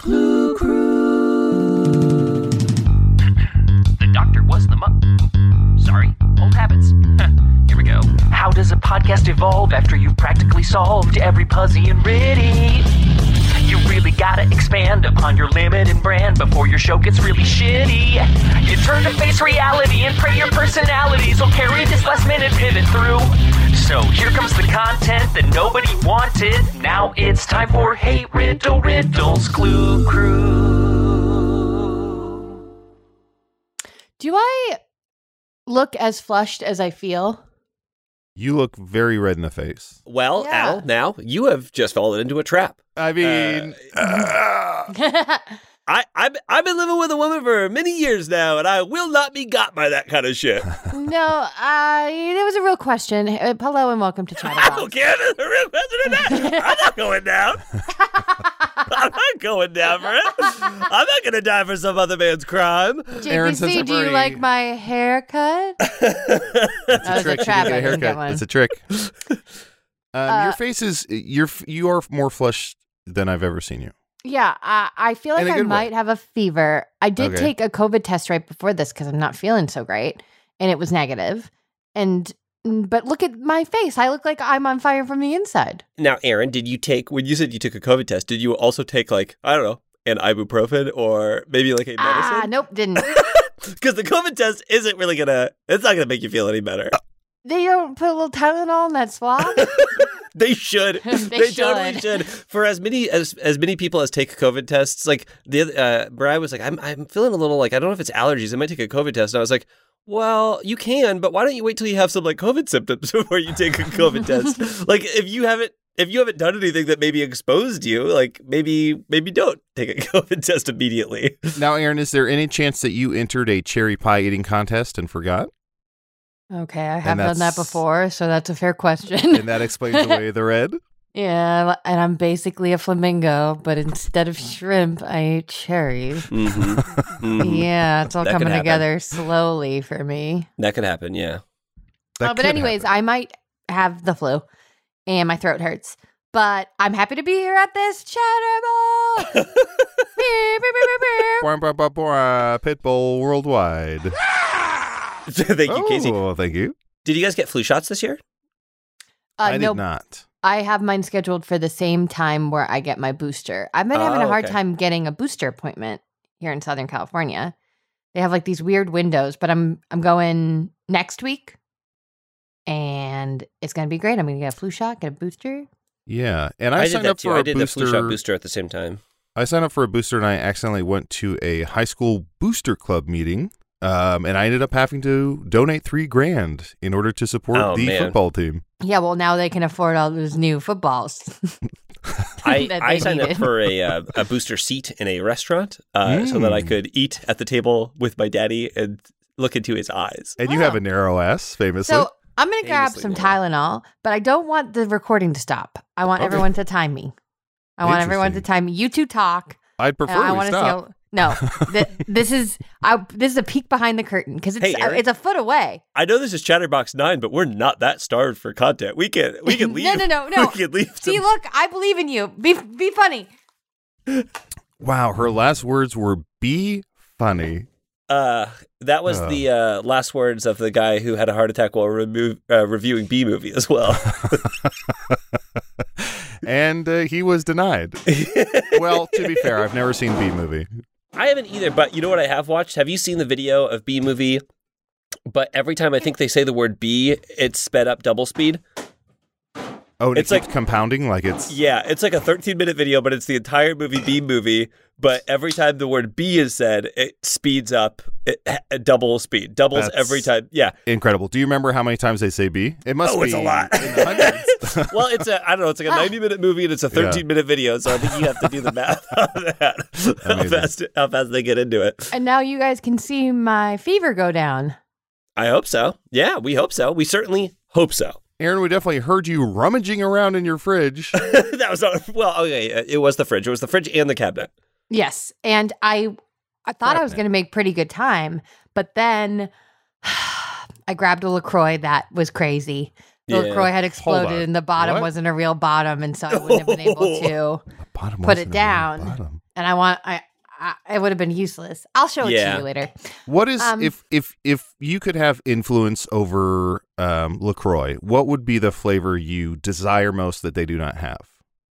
Clue Crew. The doctor was the Sorry, old habits. Here we go. How does a podcast evolve after you've practically solved every Puzzy and Ritty? You really gotta expand upon your limit and brand before your show gets really shitty. You turn to face reality and pray your personalities will carry this last minute pivot through. So here comes the content that nobody wanted. Now it's time for Hate Riddle Riddles Clue Crew. Do I look as flushed as I feel? You look very red in the face. Well, Yeah. Al, now you have just fallen into a trap. I mean, I've been living with a woman for many years now, and I will not be got by that kind of shit. No, it was a real question. Hello and welcome to I Chatterbox. don't care if it's a real question or not. I'm not going down. I'm not going down for it. I'm not going to die for some other man's crime. Aaron says JPC, I'm do you pretty- like my haircut? It's a trick. a trap. She I did didn't a get one. haircut. It's a trick. Your face is you are more flushed than I've ever seen you. Yeah, I feel In like a I good way. might have a fever. I did Okay. take a COVID test right before this because I'm not feeling so great, and it was negative. But look at my face. I look like I'm on fire from the inside. Now, Aaron, did you take, when you said you took a COVID test, did you also take, like, I don't know, an ibuprofen or maybe like a medicine? Nope, didn't. Because the COVID test isn't really it's not going to make you feel any better. They don't put a little Tylenol in that swab? They should. They totally should. For as many people as take COVID tests, like Brian was like, I'm feeling a little like I don't know if it's allergies. I might take a COVID test. And I was like, well, you can, but why don't you wait till you have some like COVID symptoms before you take a COVID test? Like if you haven't done anything that maybe exposed you, like maybe don't take a COVID test immediately. Now, Aaron, is there any chance that you entered a cherry pie eating contest and forgot? Okay, I have done that that's- before, so that's a fair question. And that explains away the red? Yeah, and I'm basically a flamingo, but instead of shrimp, I ate cherries. Yeah, it's all That could coming happen. together slowly for me. That could happen, yeah. That But could anyways, happen. I might have the flu and my throat hurts. But I'm happy to be here at this Chatterbox. Beep, beep, beep, beep, beep. Boing, boing, boing, boing, Pitbull worldwide. Thank you, Casey. Oh, thank you. Did you guys get flu shots this year? I Nope. did not. I have mine scheduled for the same time where I get my booster. I've been having a hard okay. time getting a booster appointment here in Southern California. They have like these weird windows, but I'm going next week, and it's gonna be great. I'm gonna get a flu shot, get a booster. Yeah, and I did signed that up too. for I a did the flu shot booster. booster at the same time. I signed up for a booster, and I accidentally went to a high school booster club meeting, and I ended up having to donate $3,000 in order to support Oh, the man. football team. Yeah, well now they can afford all those new footballs. I that I they signed up needed. for a booster seat in a restaurant so that I could eat at the table with my daddy and look into his eyes. And you have a narrow ass, famously. So I'm gonna grab Famously some narrow. Tylenol, but I don't want the recording to stop. I want everyone to time me. I want everyone to Interesting. time me. You two talk. I'd prefer I we want to stop. see. No, this is a peek behind the curtain because Hey, Aaron. it's a foot away. I know this is Chatterbox 9, but we're not that starved for content. We can leave. No. We can leave. See, some- look, I believe in you. Be funny. Wow, her last words were "be funny." That was the last words of the guy who had a heart attack while reviewing B movie as well. And he was denied. Well, to be fair, I've never seen B movie. I haven't either, but you know what I have watched? Have you seen the video of B movie? But every time I think they say the word B, it's sped up double speed. Oh, and It's it keeps like- compounding like it's... Yeah, it's like a 13-minute video, but it's the entire movie B movie. But every time the word B is said, it speeds up double speed. Doubles That's- every time. Yeah. incredible. Do you remember how many times they say B? It must be it's a lot. in the hundreds. Well, it's I don't know, it's like a 90-minute movie and it's a 13-minute video, so I think you have to do the math on that. How fast they get into it. And now you guys can see my fever go down. I hope so. Yeah, we hope so. We certainly hope so. Aaron, we definitely heard you rummaging around in your fridge. That was not, well, okay, it was the fridge. It was the fridge and the cabinet. Yes, and I thought I was going to make pretty good time, but then I grabbed a LaCroix that was crazy. The Yeah. LaCroix had exploded on. and the bottom What? wasn't a real bottom, and so I wouldn't have been able to Bottom put wasn't it a real down. bottom. and I it would have been useless. I'll show it to you later. What is if you could have influence over LaCroix, what would be the flavor you desire most that they do not have?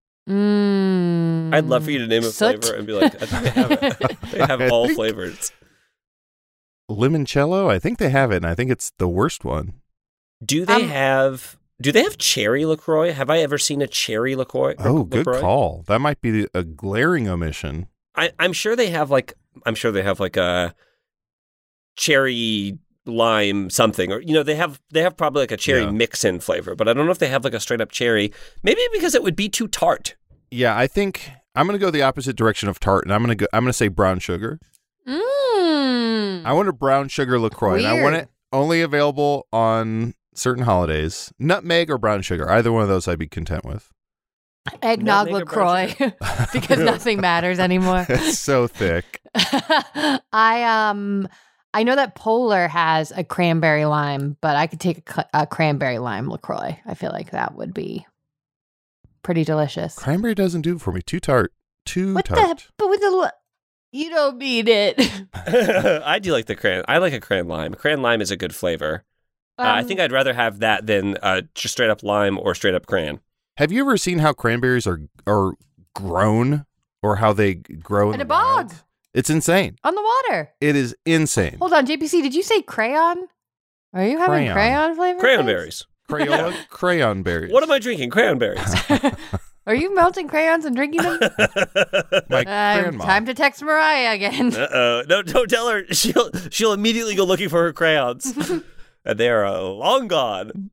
I'd love for you to name a Soot? flavor and be like, I think they have it. They have all flavors. Limoncello? I think they have it, and I think it's the worst one. Do they have cherry LaCroix? Have I ever seen a cherry LaCroix? Oh, good LaCroix? call. That might be a glaring omission. I'm sure they have like a cherry lime something, or they have probably like a cherry mix-in flavor, but I don't know if they have like a straight up cherry. Maybe because it would be too tart. Yeah, I think I'm going to go the opposite direction of tart, and I'm going to say brown sugar. I want a brown sugar LaCroix, and I want it only available on certain holidays. Nutmeg or brown sugar, either one of those I'd be content with. Eggnog LaCroix, because nothing matters anymore. It's so thick. I know that Polar has a cranberry lime, but I could take a cranberry lime LaCroix. I feel like that would be pretty delicious. Cranberry doesn't do it for me. Too tart. But with the you don't mean it. I do like the cran. I like a cran lime. Cran lime is a good flavor. I think I'd rather have that than just straight up lime or straight up cran. Have you ever seen how cranberries are grown, or how they grow in the a bog? wild? It's insane. On the water. It is insane. Hold on, JPC, did you say crayon? Are you having crayon flavor? Cranberries. Crayola, crayon berries. What am I drinking? Cranberries. Are you melting crayons and drinking them? My grandma. Time to text Mariah again. Uh-oh. No, don't tell her. She'll immediately go looking for her crayons. And they are long gone.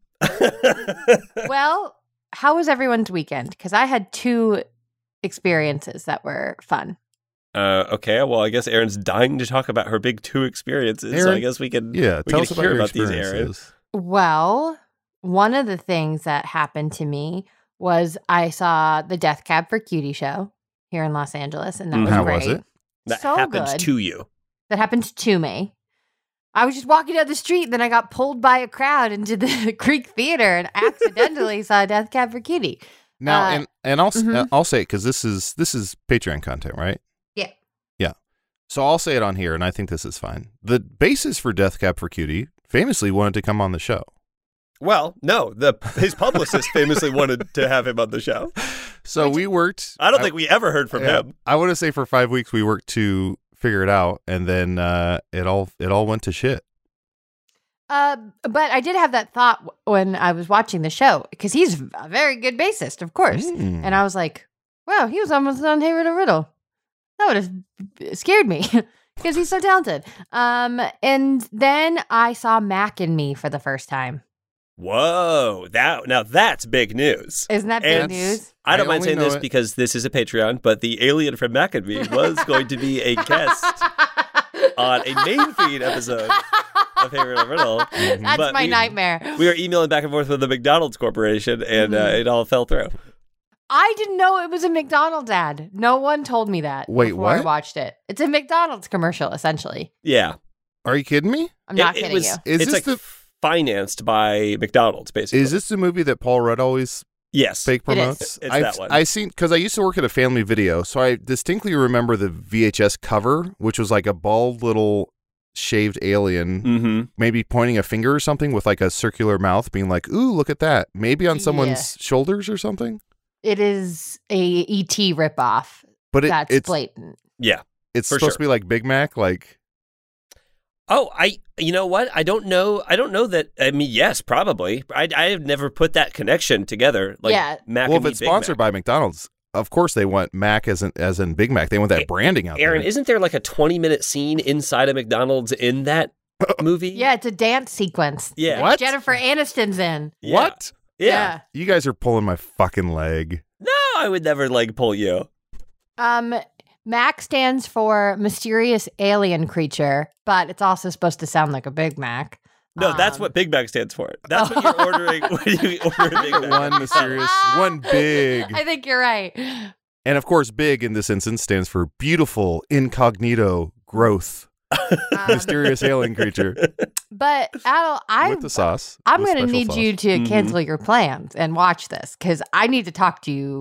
Well, how was everyone's weekend? Because I had 2 experiences that were fun. Okay, well, I guess Erin's dying to talk about her big 2 experiences, so I guess we can tell us hear about your these, Erin. Well, one of the things that happened to me was I saw the Death Cab for Cutie show here in Los Angeles, and that was How great. was it? That so happens good. to you. That happened to me. I was just walking down the street, and then I got pulled by a crowd into the Greek Theater and accidentally saw Death Cab for Cutie. Now, and I'll say it because this is Patreon content, right? Yeah. Yeah. So I'll say it on here, and I think this is fine. The basis for Death Cab for Cutie famously wanted to come on the show. Well, no, his publicist famously wanted to have him on the show. So we worked. I don't think we ever heard from him. I want to say for 5 weeks we worked to figure it out, and then it all went to shit. But I did have that thought when I was watching the show, because he's a very good bassist, of course. And I was like, wow, he was almost on Hey Riddle Riddle. That would have scared me because he's so talented. And then I saw Mac and Me for the first time. Whoa, now that's big news. Isn't that big news? I don't mind only saying know this it. because this is a Patreon, but the alien from Mac and Me was going to be a guest on a main feed episode of Hey Riddle Riddle. That's But my nightmare. We were emailing back and forth with the McDonald's Corporation, and it all fell through. I didn't know it was a McDonald's ad. No one told me that. Wait, before I what? watched it. It's a McDonald's commercial, essentially. Yeah. Are you kidding me? I'm not It kidding was- you. Is it's this like financed by McDonald's, basically. Is this the movie that Paul Rudd always Yes. fake It is. promotes? It's that one. I seen, because I used to work at a family video, so I distinctly remember the VHS cover, which was like a bald little shaved alien, Mm-hmm. maybe pointing a finger or something with like a circular mouth, being like, "Ooh, look at that!" Maybe on someone's shoulders or something. It is a E.T. ripoff. But That's it's blatant. Yeah. it's for supposed sure. to be like Big Mac, like. Oh, you know what? I don't know that. I mean, yes, probably. I have never put that connection together. Like Yeah. Mac Well, and if Me it's Big sponsored Mac. by McDonald's, of course they want Mac as in Big Mac. They want that branding out Aaron, there. isn't there like a 20-minute scene inside of McDonald's in that movie? Yeah, it's a dance sequence. Yeah. What? Jennifer Aniston's in. Yeah. What? Yeah. You guys are pulling my fucking leg. No, I would never leg pull you. Mac stands for mysterious alien creature, but it's also supposed to sound like a Big Mac. No, that's what Big Mac stands for. That's what you're ordering when you order a Big Mac. One mysterious, one big. I think you're right. And of course, big in this instance stands for beautiful, incognito, growth, mysterious alien creature But Adel, with the sauce. I'm with going to special need sauce. you to cancel your plans and watch this because I need to talk to you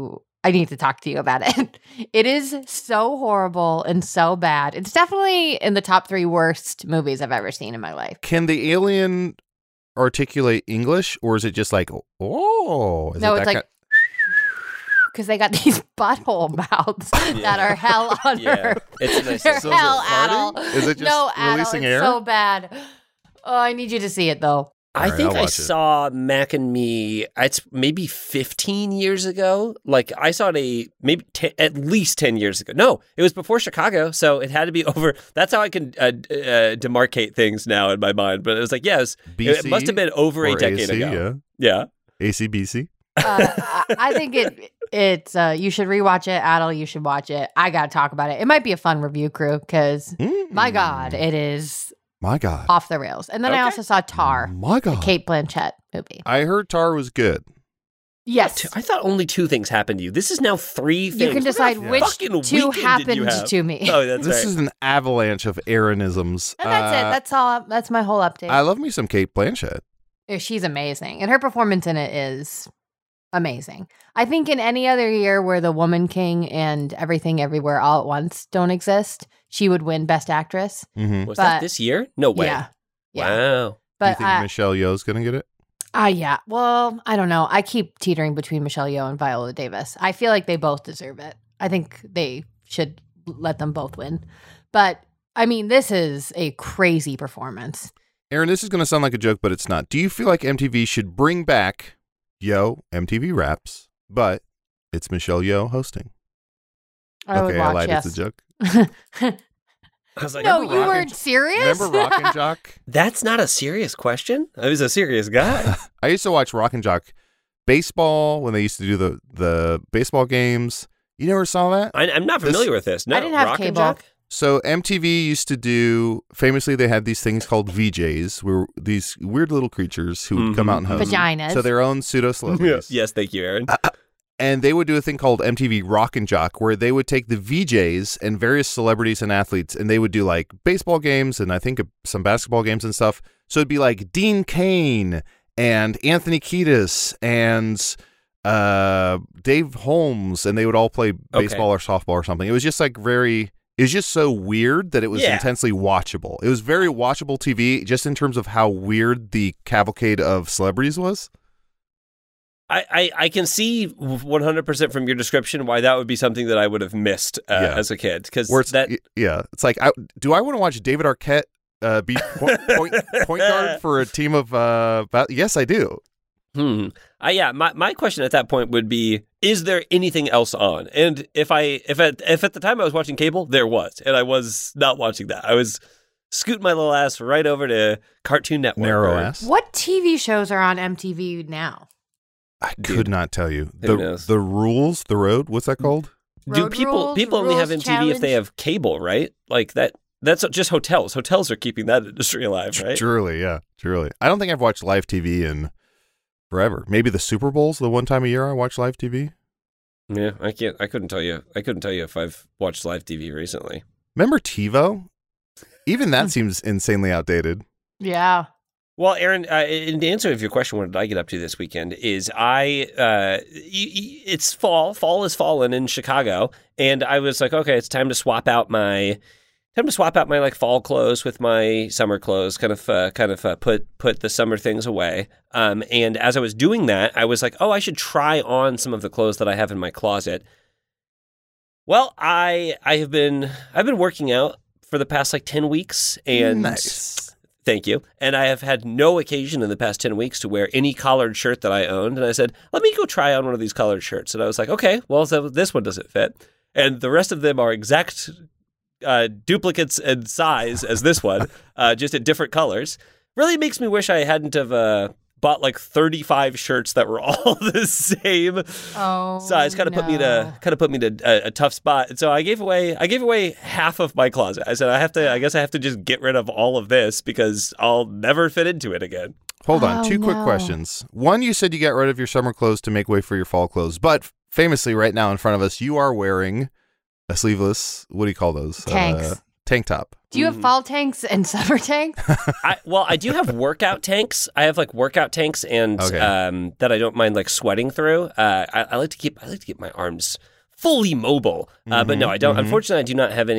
I need to talk to you about it. It is so horrible and so bad. It's definitely in the top 3 worst movies I've ever seen in my life. Can the alien articulate English, or is it just like, oh? No, it's like, because they got these butthole mouths that are hell on earth. It's a nice. They're So hell, is it farting? Adel. Is it just no, releasing Adel, air? It's so bad. Oh, I need you to see it, though. I right, think I'll I watch it. saw Mac and Me. It's maybe 15 years ago. Like I saw it at least 10 years ago. No, it was before Chicago, so it had to be over. That's how I can demarcate things now in my mind. But it was like, yes, it must have been over a decade AC, ago. Yeah. ACBC. I think it's you should rewatch it. Adel, you should watch it. I got to talk about it. It might be a fun review crew because, my God, it is My God. off the rails. And then I also saw Tar, My the God. Kate Blanchett movie. I heard Tar was good. Yes. I thought only 2 things happened to you. This is now 3 things. You can decide What which fucking 2 weekend did you happened have? to me. Oh, that's This right. is an avalanche of Aaronisms. And that's it. That's all. That's my whole update. I love me some Kate Blanchett. She's amazing. And her performance in it is amazing. I think in any other year where The Woman King and Everything Everywhere All at Once don't exist, she would win Best Actress. Mm-hmm. Was that but- this year? No way. Yeah. Wow. Do you But think Michelle Yeoh's going to get it? yeah. Well, I don't know. I keep teetering between Michelle Yeoh and Viola Davis. I feel like they both deserve it. I think they should let them both win. But I mean, this is a crazy performance. Aaron, this is going to sound like a joke, but it's not. Do you feel like MTV should bring back MTV Raps, but it's Michelle Yeoh hosting? I would Okay, watch, I lied. yes. It's a joke. I was like, No, remember you Rock weren't and- serious? Remember Rock and Jock? that's not a serious question. I was a serious guy. I used to watch Rock and Jock baseball when they used to do the baseball games. You never saw that? I'm not familiar with this. No, I didn't have Rock and cable. Jock? So MTV used to do, famously, they had these things called VJs, where these weird little creatures who would come out and host. Vaginas. So their own pseudo-celebrities. Yes, thank you, Aaron. And they would do a thing called MTV Rock and Jock, where they would take the VJs and various celebrities and athletes, and they would do like baseball games and I think some basketball games and stuff. So it'd be like Dean Cain and Anthony Kiedis and Dave Holmes, and they would all play baseball or softball or something. It was just like it was just so weird that it was intensely watchable. It was very watchable TV just in terms of how weird the cavalcade of celebrities was. I can see 100% from your description why that would be something that I would have missed as a kid. Because it's like, do I want to watch David Arquette be point guard for a team of? Yes, I do. My question at that point would be: is there anything else on? And if at the time I was watching cable, there was, and I was not watching that. I was scooting my little ass right over to Cartoon Network. Narrow ass. What TV shows are on MTV now? I could not tell you. Who knows? The rules, the road. What's that called? Do Road people Rules, only have Rules MTV if they Challenge? have cable, right? Like that. That's just hotels. Hotels are keeping that industry alive, right? Truly, yeah, truly. I don't think I've watched live TV in forever. Maybe the Super Bowl's the one time a year I watch live TV. Yeah, I couldn't tell you. I couldn't tell you if I've watched live TV recently. Remember TiVo? Even that seems insanely outdated. Yeah. Well, Aaron, in answer to your question, what did I get up to this weekend? Is it's fall. Fall has fallen in Chicago, and I was like, okay, it's time to swap out my like fall clothes with my summer clothes. Kind of put the summer things away. And as I was doing that, I was like, oh, I should try on some of the clothes that I have in my closet. Well, I've been working out for the past like 10 weeks, and Nice. Thank you. And I have had no occasion in the past 10 weeks to wear any collared shirt that I owned. And I said, let me go try on one of these collared shirts. And I was like, okay, well, so this one doesn't fit. And the rest of them are exact duplicates in size as this one, just in different colors. Really makes me wish I hadn't have bought like 35 shirts that were all the same size. Kind of put me to a tough spot. And so I gave away half of my closet. I said I guess I have to just get rid of all of this because I'll never fit into it again. Hold on, Oh, two quick no. questions. One, you said you got rid of your summer clothes to make way for your fall clothes, but famously right now in front of us, you are wearing a sleeveless, what do you call those? Tanks. Tank top. Do you have fall tanks and summer tanks? I do have workout tanks. I have like workout tanks and that I don't mind like sweating through. I like to keep my arms fully mobile. But no, I don't. Unfortunately, I do not have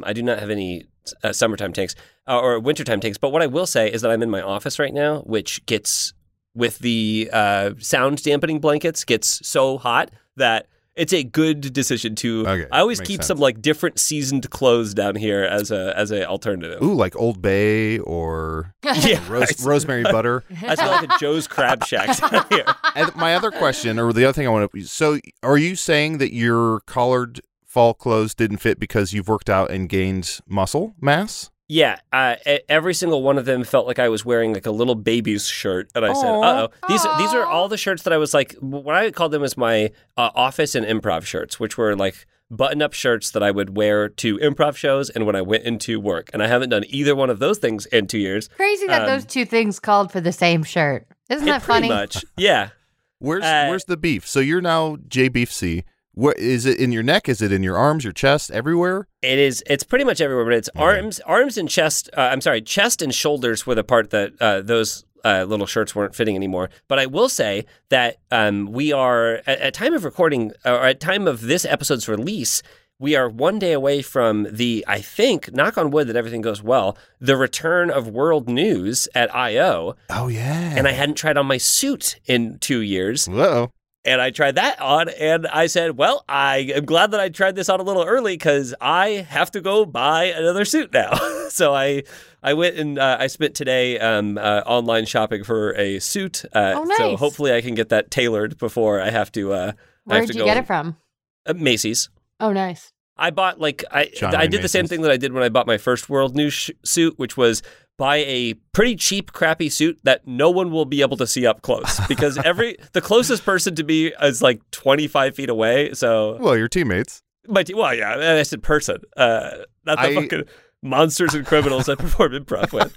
any summertime tanks or wintertime tanks. But what I will say is that I'm in my office right now, which gets with the sound dampening blankets gets so hot that it's a good decision to. I always keep some like different seasoned clothes down here as a alternative. Ooh, like Old Bay or rosemary butter. I smell like a Joe's Crab Shack down here. And my other question, or the other thing I want to, so are you saying that your collared fall clothes didn't fit because you've worked out and gained muscle mass? Yeah, every single one of them felt like I was wearing like a little baby's shirt, and I said, "Uh-oh." These are all the shirts that I was like, what I called them was my office and improv shirts, which were like button-up shirts that I would wear to improv shows and when I went into work. And I haven't done either one of those things in 2 years. Crazy that those two things called for the same shirt. Isn't that funny? Pretty much, yeah. Where's the beef? So you're now J Beef C. What is it in your neck? Is it in your arms, your chest, everywhere? It is. It's pretty much everywhere, but it's arms and chest. Chest and shoulders were the part that those little shirts weren't fitting anymore. But I will say that we are at time of recording or at time of this episode's release, we are 1 day away from I think, knock on wood that everything goes well, the return of World News at I.O. Oh yeah. And I hadn't tried on my suit in 2 years. Uh-oh. And I tried that on, and I said, well, I am glad that I tried this on a little early because I have to go buy another suit now. So I went and I spent today online shopping for a suit. Nice. So hopefully I can get that tailored before I have to Where'd you get it from? Macy's. Oh, nice. I bought I did the same thing that I did when I bought my first World News suit, which was buy a pretty cheap, crappy suit that no one will be able to see up close because the closest person to me is like 25 feet away. So, well, your teammates. Yeah, I said person, not the fucking monsters and criminals I perform improv with.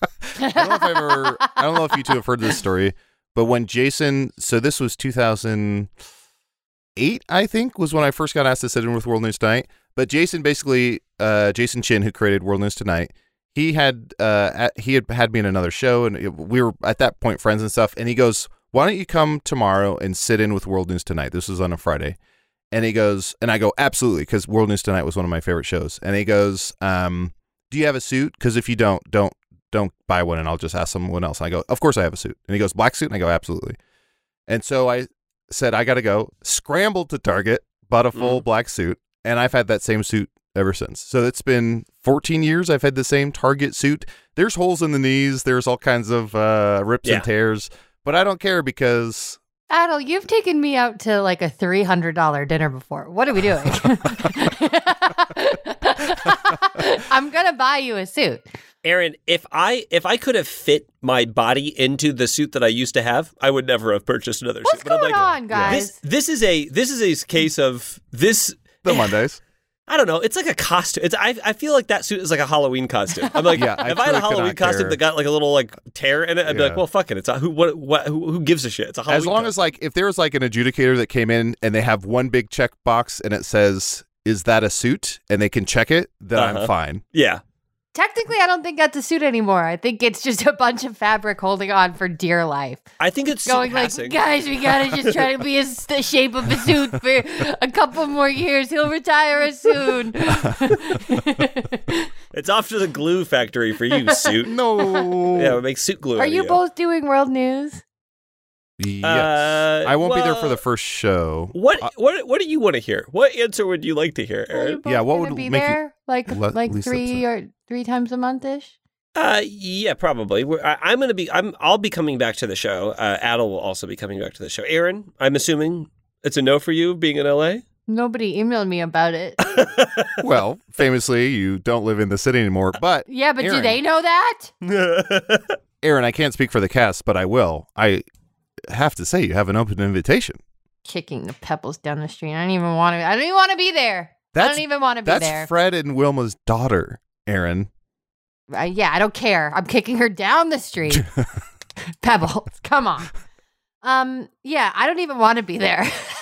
I don't know if you two have heard this story, but when Jason, so this was 2008, I think, was when I first got asked to sit in with World News Tonight. But Jason basically, Jason Chin, who created World News Tonight, he had me in another show, and we were at that point friends and stuff. And he goes, "Why don't you come tomorrow and sit in with World News Tonight?" This was on a Friday, and he goes, and I go, "Absolutely," because World News Tonight was one of my favorite shows. And he goes, "Do you have a suit? Because if you don't buy one, and I'll just ask someone else." And I go, "Of course I have a suit." And he goes, "Black suit?" And I go, "Absolutely." And so I said, "I got to go." Scrambled to Target, bought a full black suit, and I've had that same suit ever since. So it's been 14 years I've had the same Target suit. There's holes in the knees. There's all kinds of rips and tears. But I don't care because... Adel, you've taken me out to like a $300 dinner before. What are we doing? I'm going to buy you a suit. Aaron, if I could have fit my body into the suit that I used to have, I would never have purchased another suit. What's going on, guys? This is a case of this... The Mondays. I don't know. It's like a costume. I feel like that suit is like a Halloween costume. I'm like, if I had a Halloween costume that got like a little like tear in it, I'd be like, well, fuck it. It's who gives a shit? It's a Halloween. As long as like if there was like an adjudicator that came in and they have one big check box and it says, "Is that a suit?" and they can check it, then I'm fine. Yeah. Technically, I don't think that's a suit anymore. I think it's just a bunch of fabric holding on for dear life. I think it's going like, guys, we gotta just try to be the shape of a suit for a couple more years. He'll retire soon. It's off to the glue factory for you, suit. No. Yeah, we make suit glue. Are you both doing World News? Yes. I won't be there for the first show. What do you want to hear? What answer would you like to hear, Aaron? What would be make there you like three times a month-ish? Yeah, probably. I'll be coming back to the show. Adel will also be coming back to the show. Aaron, I'm assuming it's a no for you being in LA? Nobody emailed me about it. Well, famously, you don't live in the city anymore, but yeah, but Aaron, do they know that? Aaron, I can't speak for the cast, but I will. I have to say you have an open invitation. Kicking the pebbles down the street. I don't even want to be there. I don't even want to be there. That's Fred and Wilma's daughter, Aaron. Yeah, I don't care. I'm kicking her down the street. Pebbles, come on. Yeah, I don't even want to be there.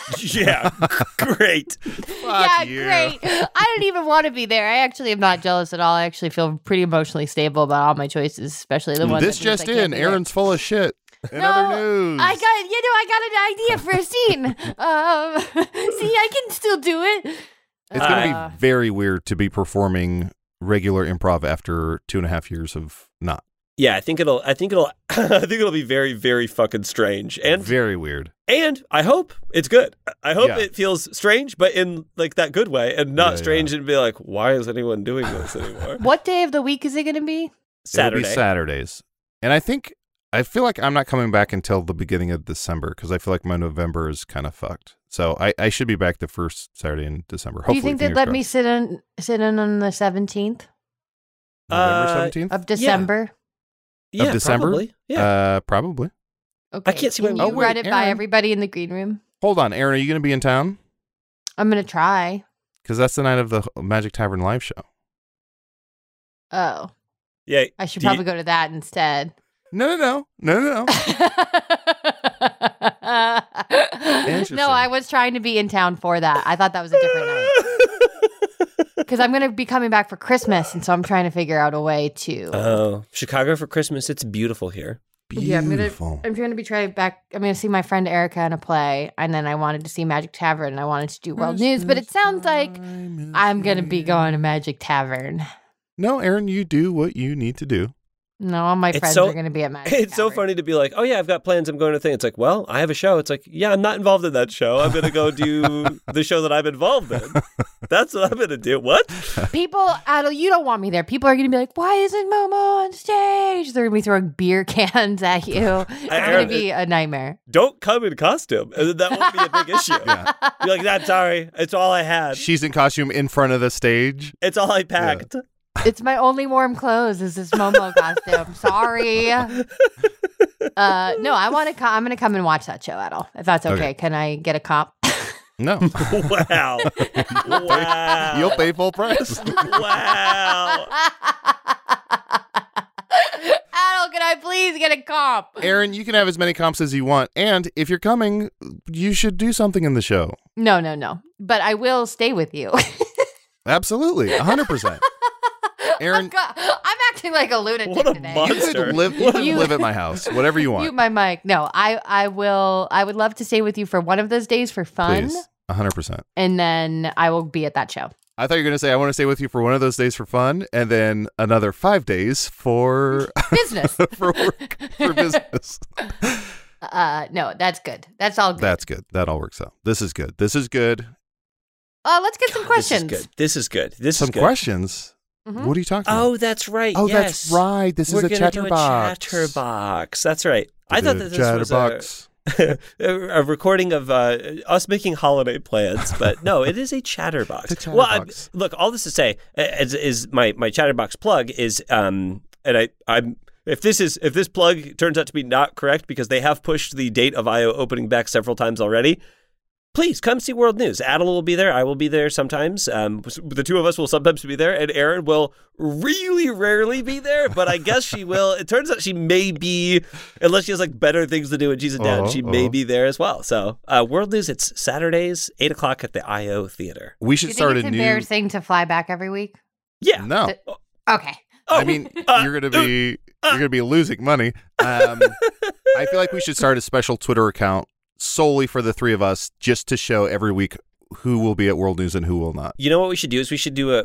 Yeah, great. Yeah, you. great. I don't even want to be there. I actually am not jealous at all. I actually feel pretty emotionally stable about all my choices, especially the ones. This that means just I can't in, be there. Aaron's full of shit. In No, other news. I got an idea for a scene. See, I can still do it. It's going to be very weird to be performing regular improv after 2.5 years of not. Yeah, I think it'll be very, very fucking strange. And Very weird. And I hope it's good. I hope Yeah. it feels strange, but in like that good way, and not Yeah, strange and be like, why is anyone doing this anymore? What day of the week is it going to be? Saturday. It'll be Saturdays. And I feel like I'm not coming back until the beginning of December because I feel like my November is kind of fucked. So I should be back the first Saturday in December. Do Hopefully, you think they'd fingers let me crossed. sit in on the 17th November 17th? of December? Yeah, December? probably. Yeah. Probably. Okay. can't see why- Can Oh, you wait, run it by Aaron. everybody in the green room? Hold on, Aaron. Are you going to be in town? I'm going to try. Because that's the night of the Magic Tavern live show. Oh, Yeah. I should Do you- probably go to that instead. No. Interesting. No, I was trying to be in town for that. I thought that was a different night. Because I'm going to be coming back for Christmas, and so I'm trying to figure out a way to. Oh, Chicago for Christmas. It's beautiful here. Yeah, Beautiful. I'm going to be trying back. I'm going to see my friend Erica in a play, and then I wanted to see Magic Tavern, and I wanted to do World News, but it sounds like I'm going to be going to Magic Tavern. No, Aaron, you do what you need to do. No, all my It's friends so- are going to be at Magic It's so Tavern. funny to be like, oh yeah, I've got plans. I'm going to a thing. It's like, well, I have a show. It's like, yeah, I'm not involved in that show. I'm going to go do the show that I'm involved in. That's what I'm going to do. What? People, Adel, you don't want me there. People are going to be like, why isn't Momo on stage? They're going to be throwing beer cans at you. It's going to be a nightmare. Don't come in costume. And then that won't be a big issue. Yeah. Be like, I'm sorry. It's all I had. She's in costume in front of the stage. It's all I packed. It's my only warm clothes is this Momo costume. Sorry. No, I want to I'm going to come and watch that show, Adel, if that's okay. Okay. Can I get a comp? No. Wow. Wow. You'll pay full price. Wow. Adel, can I please get a comp? Aaron, you can have as many comps as you want. And if you're coming, you should do something in the show. No. But I will stay with you. Absolutely. 100%. Aaron, I'm acting like a lunatic What a today. you monster. could live at my house, whatever you want. Mute my mic. No, I will. I would love to stay with you for one of those days for fun, Please. 100%. and then I will be at that show. I thought you were going to say, I want to stay with you for one of those days for fun, and then another 5 days for Business. for work, for business. No, that's good. That's all good. That's good. That all works out. This is good. This is good. Let's get some questions. This is good. This Some is good. questions. Mhm. What are you talking about? Oh, that's right. Oh, yes. that's right. This We're is a gonna do chatterbox. chatterbox. That's right. I thought that this was Chatterbox. a recording of us making holiday plans, but no, it is a chatterbox. It's a Well, chatterbox. look, all this to say is my chatterbox plug is and I'm if this plug turns out to be not correct because they have pushed the date of IO opening back several times already. Please come see World News. Adel will be there. I will be there sometimes. The two of us will sometimes be there, and Erin will really rarely be there, but I guess she will. It turns out she may be, unless she has like better things to do when she's in town, she may be there as well. So World News, it's Saturdays, 8 o'clock at the IO Theater. We Do should you start think a it's new. embarrassing to fly back every week? Yeah. No, Okay. I mean you're gonna be losing money. I feel like we should start a special Twitter account solely for the three of us, just to show every week who will be at World News and who will not. You know what we should do is we should do a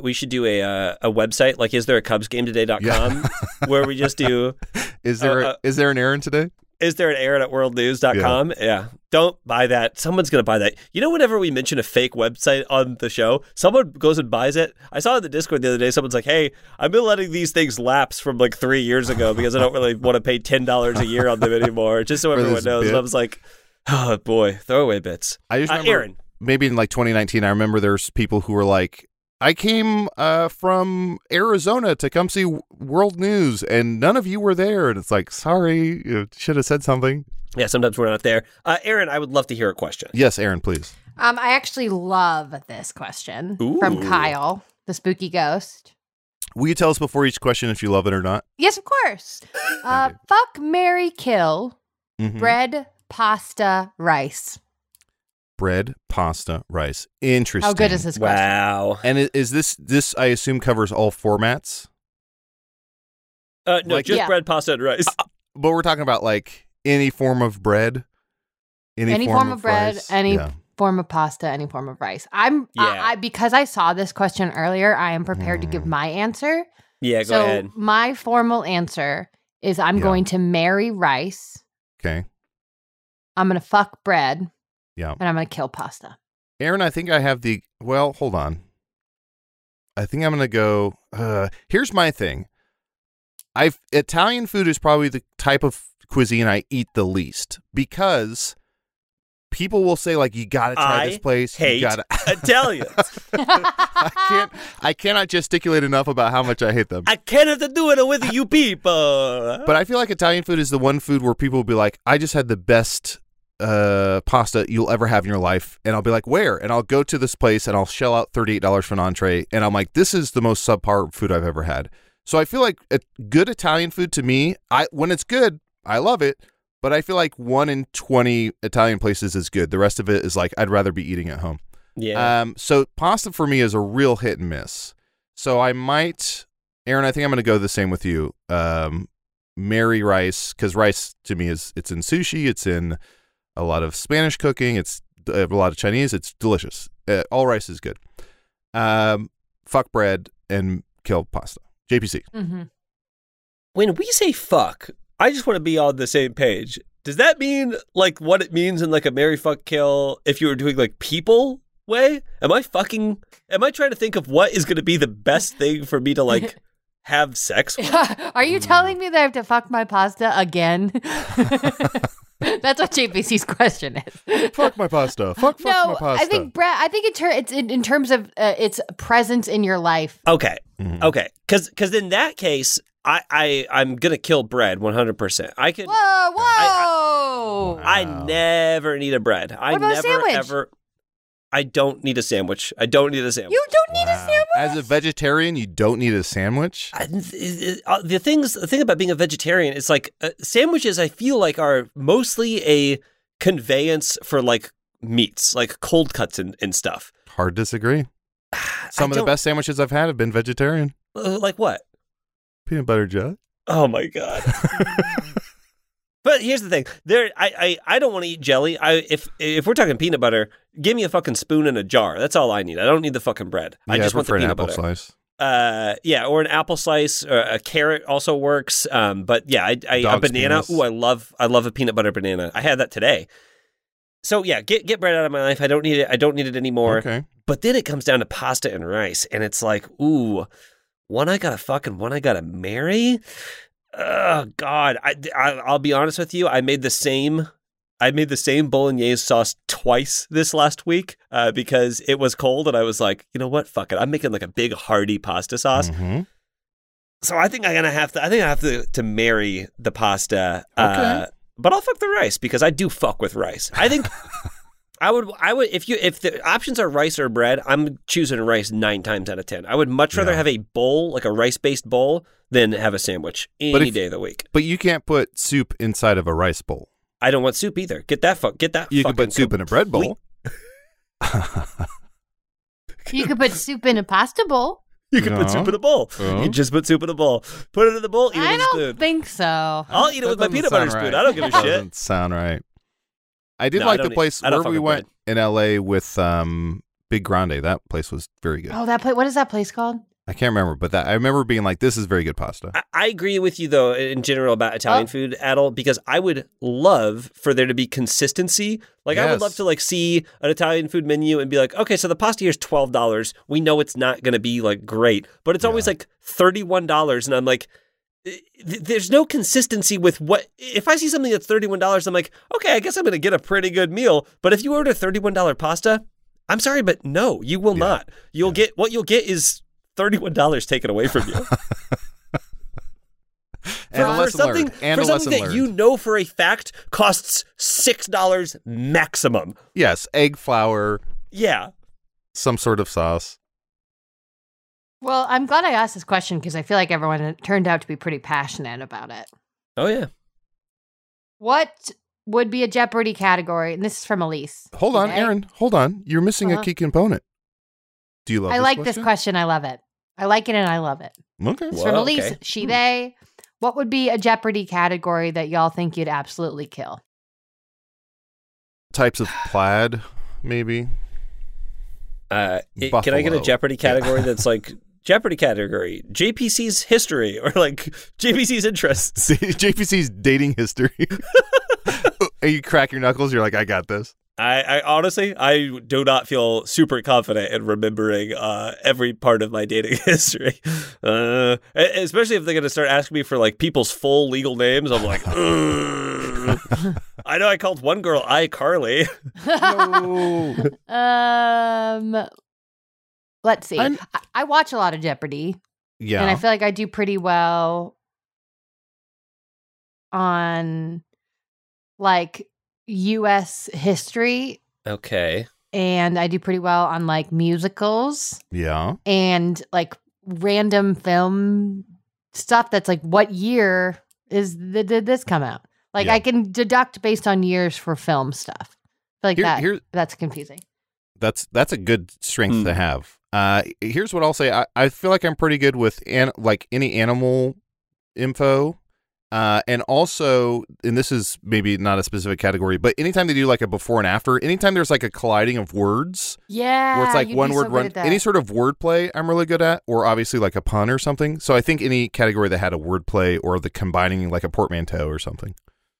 website like is there a CubsGameToday.com where we just do Is there an Aaron today? is there an Aaron at worldnews.com? Yeah. Don't buy that. Someone's going to buy that. You know, whenever we mention a fake website on the show, someone goes and buys it. I saw in the Discord the other day, someone's like, hey, I've been letting these things lapse from like 3 years ago because I don't really want to pay $10 a year on them anymore, just so For everyone this knows. bit. And I was like, oh boy, throwaway bits. I just remember Aaron. maybe in like 2019, I remember there's people who were like, I came from Arizona to come see World News, and none of you were there. And it's like, sorry, you should have said something. Yeah, sometimes we're not there. Aaron, I would love to hear a question. Yes, Aaron, please. I actually love this question Ooh. from Kyle, the spooky ghost. Will you tell us before each question if you love it or not? Yes, of course. Fuck, marry, kill, Mhm. bread, pasta, rice. bread, pasta, rice. Interesting. How good is this question? Wow. And is this, I assume, covers all formats? No, Like- just Yeah. bread, pasta, and rice. But we're talking about like any form of bread, Any form of bread, rice. any Yeah. form of pasta, any form of rice. Yeah. I because I saw this question earlier, I am prepared to give my answer. Yeah, go ahead. My formal answer is I'm Yeah. going to marry rice. Okay. I'm going to fuck bread. Yeah. And I'm going to kill pasta. Aaron, I think I have well, hold on. I think I'm going to go, here's my thing. Italian food is probably the type of cuisine I eat the least because people will say like, you got to try this place. Hate You gotta, Italians. I cannot gesticulate enough about how much I hate them. I cannot do it with you people. But I feel like Italian food is the one food where people will be like, I just had the best pasta you'll ever have in your life. And I'll be like, where? And I'll go to this place and I'll shell out $38 for an entree. And I'm like, this is the most subpar food I've ever had. So I feel like good Italian food to me, when it's good, I love it. But I feel like 1 in 20 Italian places is good. The rest of it is like, I'd rather be eating at home. Yeah. So pasta for me is a real hit and miss. So I might, Aaron, I think I'm going to go the same with you. Marry rice, because rice to me it's in sushi. It's in a lot of Spanish cooking. It's a lot of Chinese. It's delicious. All rice is good. Fuck bread and kill pasta. JPC. Mm-hmm. When we say fuck, I just want to be on the same page. Does that mean like what it means in like a marry, fuck, kill if you were doing like people way? Am I trying to think of what is going to be the best thing for me to like have sex with? Are you telling me that I have to fuck my pasta again? That's what JPC's question is. Fuck my pasta. Fuck my No, pasta. I think Brett. I think it's in terms of its presence in your life. Okay. Mhm. Okay. Because in that case, I'm going to kill bread 100%. I could. Whoa! I never need a bread. I What about a never sandwich? ever. I don't need a sandwich. I don't need a sandwich. You don't need a sandwich. As a vegetarian, you don't need a sandwich. The thing about being a vegetarian is like sandwiches. I feel like are mostly a conveyance for like meats, like cold cuts and stuff. Hard to disagree. Some of the best sandwiches I've had have been vegetarian. Like what? Peanut butter jelly. Oh my god. But here's the thing: I don't want to eat jelly. If we're talking peanut butter, give me a fucking spoon and a jar. That's all I need. I don't need the fucking bread. I just want the an peanut apple butter. slice. Yeah, or an apple slice, or a carrot also works. But yeah, a Dog's banana. penis. Ooh, I love a peanut butter banana. I had that today. So yeah, get bread out of my life. I don't need it. I don't need it anymore. Okay. But then it comes down to pasta and rice, and it's like, ooh, one I gotta fuck and one I gotta marry. Oh God, I'll be honest with you. I made the same bolognese sauce twice this last week because it was cold, and I was like, you know what, fuck it. I'm making like a big hearty pasta sauce. Mhm. So I think I have to marry the pasta. Okay. But I'll fuck the rice because I do fuck with rice. I think I would if the options are rice or bread, I'm choosing rice 9 times out of 10. I would much rather Yeah. have a bowl, like a rice-based bowl, than have a sandwich any day of the week. But you can't put soup inside of a rice bowl. I don't want soup either. Get that. You can put soup in a bread bowl. You could put soup in a pasta bowl. You can put No. soup in a bowl. Oh. You just put soup in a bowl. Put it in the bowl. Eat it I with a don't spoon. think so. I'll eat it with my That peanut doesn't butter sound spoon. right. I don't give a That shit. doesn't sound right. I did No, like I the don't place eat- I don't where fuck we with went in LA with Big Grande. That place was very good. Oh, that place. What is that place called? I can't remember, but I remember being like, this is very good pasta. I agree with you, though, in general about Italian food, Adel, because I would love for there to be consistency. Like, I would Yes. love to, like, see an Italian food menu and be like, okay, so the pasta here is $12. We know it's not going to be, like, great, but it's always, like, $31. And I'm like, there's no consistency with what... If I see something that's $31, I'm like, okay, I guess I'm going to get a pretty good meal. But if you order $31 pasta, I'm sorry, but no, you will not. You'll get... What you'll get is $31 taken away from you. And a lesson learned. And for a something lesson that learned. you know for a fact costs $6 maximum. Yes, egg flour, Yeah. some sort of sauce. Well, I'm glad I asked this question because I feel like everyone turned out to be pretty passionate about it. Oh yeah. What would be a Jeopardy category? And this is from Elise. Hold on, Okay? Aaron. Hold on. You're missing a key component. Do you love I this like question? this question. I love it. I like it and I love it. Okay. It's Whoa, from Elise. okay. She, they. What would be a Jeopardy category that y'all think you'd absolutely kill? Types of plaid, maybe. Can I get Buffalo. a Jeopardy category that's like Jeopardy category, JPC's history, or like JPC's interests? JPC's dating history. And you crack your knuckles, you're like, I got this. I honestly, I do not feel super confident in remembering every part of my dating history, especially if they're going to start asking me for like people's full legal names. I'm like, I know I called one girl iCarly. No. Let's see. I watch a lot of Jeopardy, Yeah. and I feel like I do pretty well on like U.S. history, Okay. and I do pretty well on like musicals Yeah. and like random film stuff. That's like, what year did this come out? Like, Yeah. I can deduct based on years for film stuff. I feel like that's confusing. That's a good strength to have. Here's what I'll say. I feel like I'm pretty good with like any animal info. And also, and this is maybe not a specific category, but anytime they do like a before and after, anytime there's like a colliding of words, Yeah, where it's like you'd one be word so good run, at that. any sort of wordplay, I'm really good at, or obviously like a pun or something. So I think any category that had a wordplay or the combining like a portmanteau or something.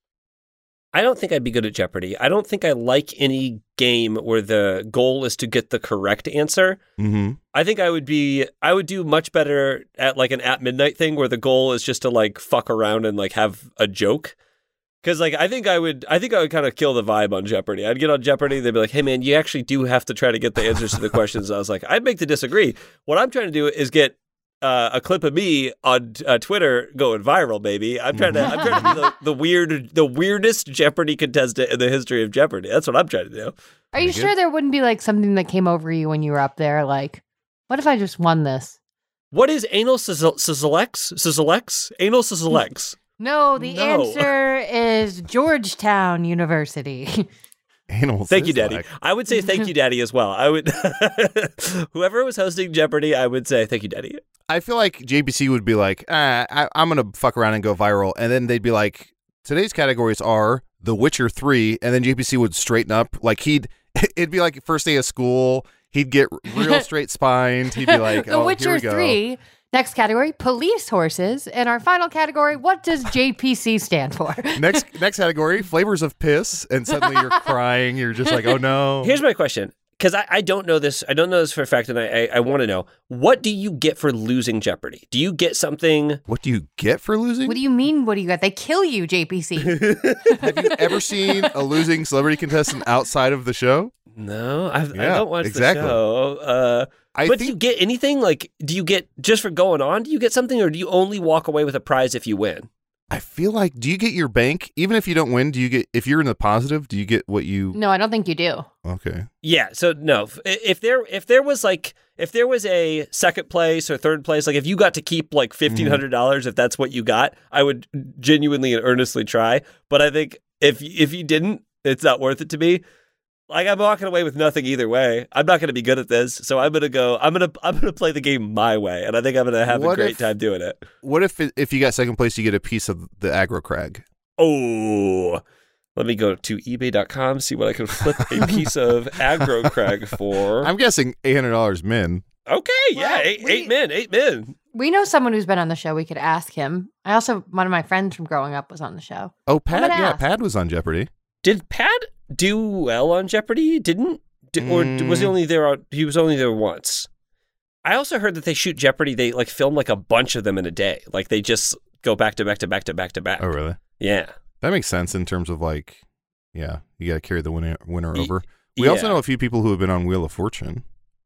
I don't think I'd be good at Jeopardy. I don't think I like any game where the goal is to get the correct answer. Mm-hmm. I think I would do much better at like an at midnight thing where the goal is just to like fuck around and like have a joke. Cause like I think I would kind of kill the vibe on Jeopardy. I'd get on Jeopardy, they'd be like, "Hey man, you actually do have to try to get the answers to the questions." I was like, I'd make the disagree. What I'm trying to do is get a clip of me on Twitter going viral, baby. I'm trying to be the weirdest Jeopardy contestant in the history of Jeopardy. That's what I'm trying to do. Are you sure there wouldn't be like something that came over you when you were up there? Like, what if I just won this? What is anal sizzlex? Sizzlex? Anal sizzlex. No, the No. answer is Georgetown University. Anal Thank you, sizzlack. Daddy. I would say thank you, Daddy, as well. I would, whoever was hosting Jeopardy, I would say thank you, Daddy. I feel like JPC would be like, I'm going to fuck around and go viral. And then they'd be like, today's categories are The Witcher 3. And then JPC would straighten up. Like it'd be like first day of school. He'd get real straight spined. He'd be like, The Witcher here we go. 3. Next category, police horses. And our final category, what does JPC stand for? Next category, flavors of piss. And suddenly you're crying. You're just like, oh no. Here's my question. Because I don't know this. I don't know this for a fact, and I want to know. What do you get for losing Jeopardy? Do you get something? What do you get for losing? What do you mean, what do you got? They kill you, JPC. Have you ever seen a losing celebrity contestant outside of the show? No, I Yeah, don't watch exactly. the show. But do you get anything? Like, do you get, just for going on, do you get something, or do you only walk away with a prize if you win? I feel like, do you get your bank? Even if you don't win, do you get, if you're in the positive, do you get what you... No, I don't think you do. Okay. Yeah, so no. If there was a second place or third place, like if you got to keep like $1,500, if that's what you got, I would genuinely and earnestly try. But I think if you didn't, it's not worth it to me. Like, I'm walking away with nothing either way. I'm not going to be good at this, so I'm gonna play the game my way, and I think I'm gonna have a great time doing it. What if you got second place, you get a piece of the aggro crag? Oh, let me go to eBay.com, see what I can flip a piece of aggro crag for. I'm guessing $800 min. Okay, yeah, Well, eight men. We know someone who's been on the show. We could ask him. One of my friends from growing up was on the show. Oh, Pad, gonna yeah, ask. Pad was on Jeopardy. Did Pat do well on Jeopardy? Or was he only there? He was only there once. I also heard that they shoot Jeopardy. They like film like a bunch of them in a day. Like they just go back to back to back to back to back. Oh, really? Yeah. That makes sense in terms of like, yeah, you got to carry the winner over. We yeah. also know a few people who have been on Wheel of Fortune.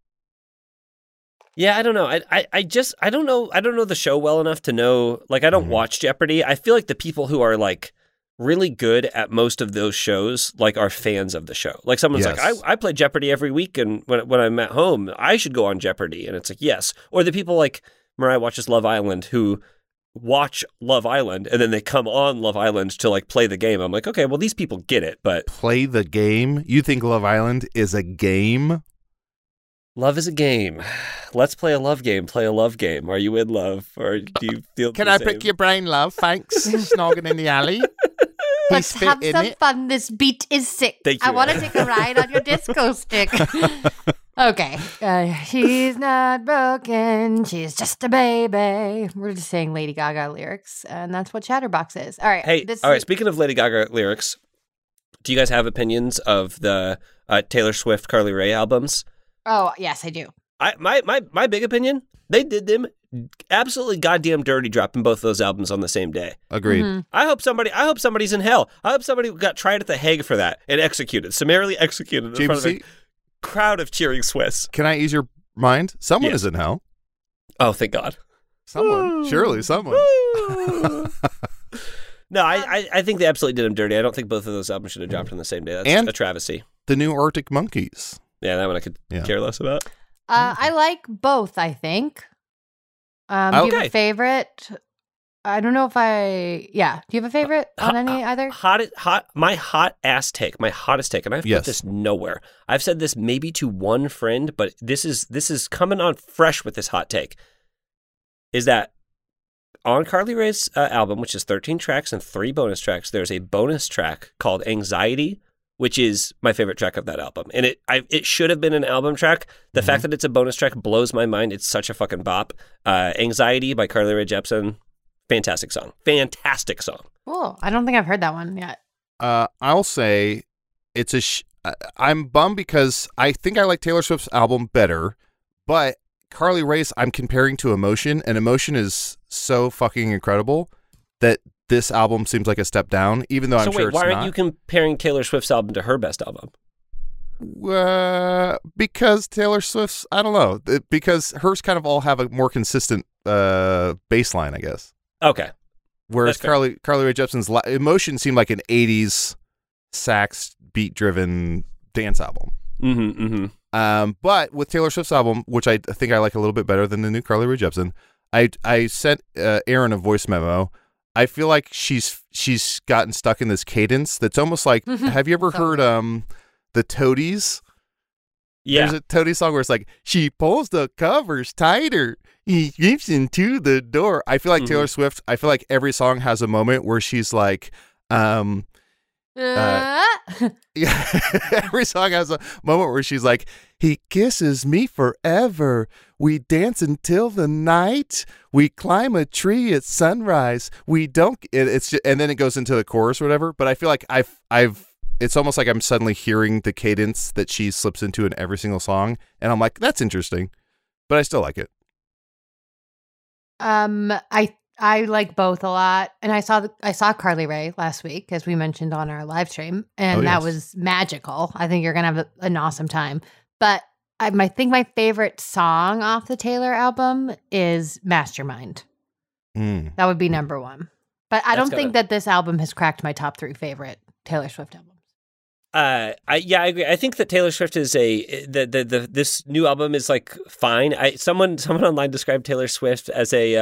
Yeah, I don't know. I don't know. I don't know the show well enough to know. Like, I don't watch Jeopardy. I feel like the people who are like really good at most of those shows like are fans of the show. Like someone's Yes. like, I play Jeopardy every week, and when I'm at home, I should go on Jeopardy. And it's like, yes. Or the people like Mariah watches Love Island who watch Love Island and then they come on Love Island to like play the game. I'm like, okay, well, these people get it, but Play the game? You think Love Island is a game? love is a game. Let's play a love game. Play a love game. Are you in love, or do you feel? Can the I same? pick your brain, love? Thanks. Snogging in the alley. Let's have some fun. This beat is sick. Thank I you. want to take a ride on your disco stick. Okay. She's not broken. She's just a baby. We're just saying Lady Gaga lyrics, and that's what Chatterbox is. All right. Hey, all right. Speaking of Lady Gaga lyrics, do you guys have opinions of the Taylor Swift, Carly Rae albums? Oh, yes, I do. My big opinion, they did them absolutely goddamn dirty dropping both those albums on the same day. Agreed. Mm-hmm. I hope somebody's in hell. I hope somebody got tried at the Hague for that and summarily executed in front of a crowd of cheering Swiss. Can I ease your mind? Someone is in hell. Oh, thank God. Someone. Surely someone. No, I think they absolutely did them dirty. I don't think both of those albums should have dropped on the same day. That's a travesty. The new Arctic Monkeys. Yeah, that one I could care less about. I like both, I think. Do you have a favorite? I don't know if I... Yeah. Do you have a favorite on either? My hottest take, and I've put this nowhere. I've said this maybe to one friend, but this is coming on fresh with this hot take, is that on Carly Rae's album, which is 13 tracks and 3 bonus tracks, there's a bonus track called Anxiety, which is my favorite track of that album. And it should have been an album track. The fact that it's a bonus track blows my mind. It's such a fucking bop. Anxiety by Carly Rae Jepsen. Fantastic song. Fantastic song. Cool. I don't think I've heard that one yet. I'll say it's I'm bummed because I think I like Taylor Swift's album better, but Carly Rae's I'm comparing to Emotion, and Emotion is so fucking incredible that this album seems like a step down, even though I'm sure it's not. Why aren't you comparing Taylor Swift's album to her best album? Because Taylor Swift's, I don't know, because hers kind of all have a more consistent baseline, I guess. Okay. Whereas Carly Rae Jepsen's Emotion seemed like an 80s sax beat-driven dance album. But with Taylor Swift's album, which I think I like a little bit better than the new Carly Rae Jepsen, I sent Aaron a voice memo. I feel like she's gotten stuck in this cadence that's almost like, have you ever heard the Toadies? Yeah. There's a Toadies song where it's like, she pulls the covers tighter, he creeps into the door. I feel like Taylor Swift, I feel like every song has a moment where she's like, every song has a moment where she's like, he kisses me forever, we dance until the night, we climb a tree at sunrise, we don't it's just, and then it goes into the chorus or whatever. But I feel like I've it's almost like I'm suddenly hearing the cadence that she slips into in every single song, and I'm like, that's interesting, but I still like it. I like both a lot, and I saw Carly Rae last week, as we mentioned on our live stream, and that was magical. I think you're gonna have an awesome time. But I think my favorite song off the Taylor album is Mastermind. That would be number one. But I don't think that this album has cracked my top 3 favorite Taylor Swift albums. I agree. I think that Taylor Swift is this new album is like fine. Someone online described Taylor Swift as a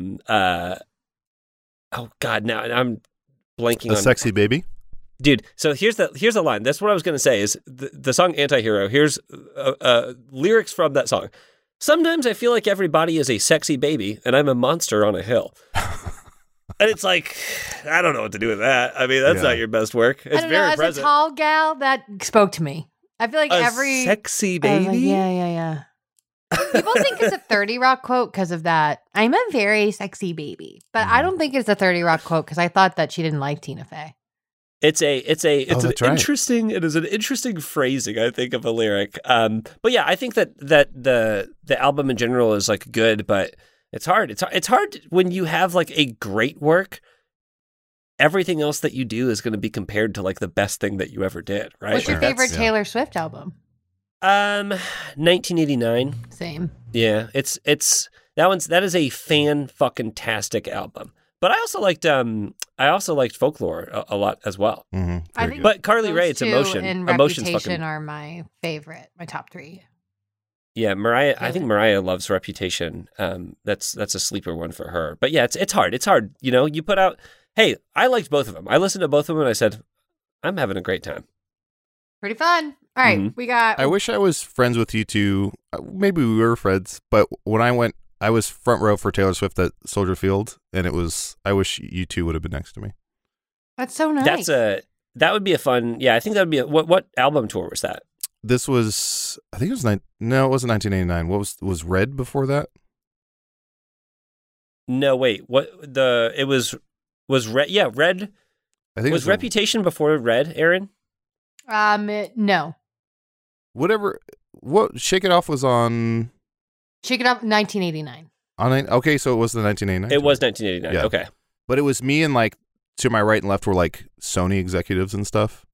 oh God, now I'm blanking on sexy baby. Dude, so here's the line. That's what I was going to say is the song Antihero. Here's lyrics from that song. Sometimes I feel like everybody is a sexy baby and I'm a monster on a hill. And it's like, I don't know what to do with that. I mean, that's not your best work. It's very present. As a tall gal, that spoke to me. I feel like every sexy baby. Like, yeah. People think it's a 30 Rock quote because of that. I'm a very sexy baby, but I don't think it's a 30 Rock quote because I thought that she didn't like Tina Fey. It is an interesting phrasing, I think, of a lyric. But yeah, I think that the album in general is like good, but it's hard. It's hard when you have like a great work. Everything else that you do is going to be compared to like the best thing that you ever did, right? What's your favorite Taylor Swift album? 1989. Same. Yeah, that is a fan-fucking-tastic album. But I also liked Folklore a lot as well. I think but Carly Rae, it's Emotion. Emotion. And Emotion's Reputation fucking are my favorite, my top 3. Yeah, Mariah. I think Mariah loves Reputation. That's a sleeper one for her. But yeah, it's hard. It's hard. You know, you put out. Hey, I liked both of them. I listened to both of them and I said, I'm having a great time. Pretty fun. All right, we got. I wish I was friends with you two. Maybe we were friends, but when I went, I was front row for Taylor Swift at Soldier Field, and it was. I wish you two would have been next to me. That's so nice. That would be a fun. Yeah, I think that would be. What album tour was that? This was. I think it was No, it wasn't 1989. What was Red before that? No, wait. It was Red. Yeah, Red. I think was Reputation before Red, Aaron? No. Whatever. What Shake It Off was on. Shake It Off, 1989. Okay, so it was the 1989. It was 1989. Yeah. Okay, but it was me and like to my right and left were like Sony executives and stuff.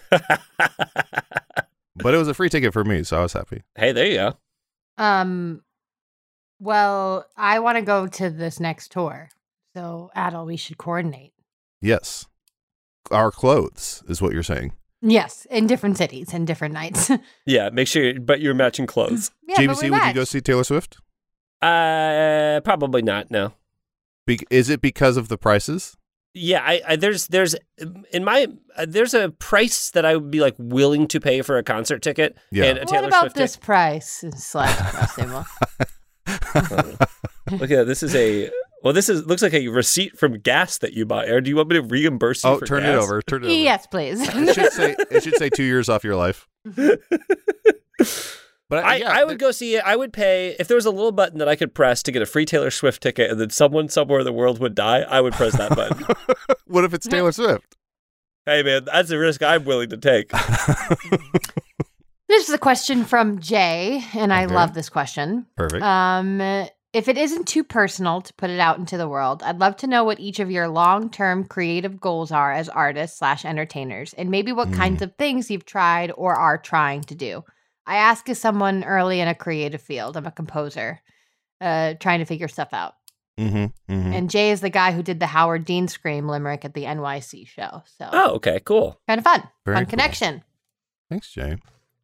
But it was a free ticket for me, so I was happy. Hey, there you go. Well, I want to go to this next tour, so Adel, we should coordinate. Yes, our clothes is what you're saying. Yes, in different cities and different nights. Yeah, make sure, but you're matching clothes. Yeah, GBC, would you go see Taylor Swift? Probably not. No. Is it because of the prices? Yeah, there's a price that I would be like willing to pay for a concert ticket. Yeah. And a what Taylor about Swift this price? Look at this. Looks like a receipt from gas that you bought. Aaron, do you want me to reimburse you? Turn it over. Turn it over. Yes, please. It should say 2 years off your life. But I would go see it. I would pay if there was a little button that I could press to get a free Taylor Swift ticket, and then someone somewhere in the world would die. I would press that button. What if it's Taylor Swift? Hey man, that's a risk I'm willing to take. This is a question from Jay, and I love this question. Perfect. If it isn't too personal to put it out into the world, I'd love to know what each of your long-term creative goals are as artists/entertainers, and maybe what kinds of things you've tried or are trying to do. I ask as someone early in a creative field. I'm a composer, trying to figure stuff out. And Jay is the guy who did the Howard Dean Scream limerick at the NYC show. So, okay, cool, kind of fun, Very fun cool. connection. Thanks, Jay.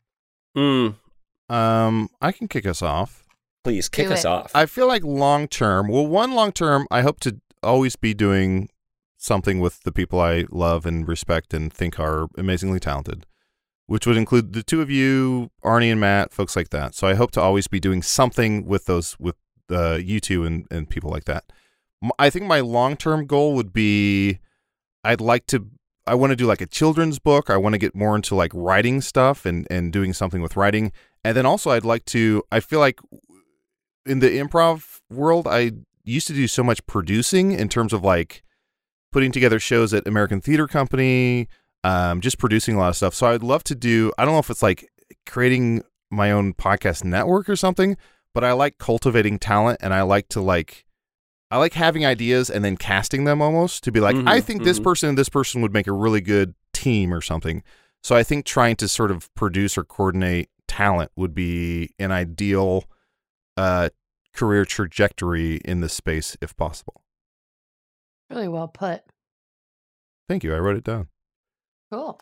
I can kick us off. Please kick us off. I feel like long term. Well, long term, I hope to always be doing something with the people I love and respect and think are amazingly talented, which would include the two of you, Arnie and Matt, folks like that. So I hope to always be doing something with you two and people like that. I think my long-term goal would be I want to do like a children's book. I want to get more into like writing stuff and doing something with writing. And then also I feel like in the improv world, I used to do so much producing in terms of like putting together shows at American Theater Company, just producing a lot of stuff. So I'd love to do, I don't know if it's like creating my own podcast network or something, but I like cultivating talent, and I like having ideas and then casting them almost to be like, I think this person and this person would make a really good team or something. So I think trying to sort of produce or coordinate talent would be an ideal career trajectory in this space if possible. Really well put. Thank you. I wrote it down. Cool.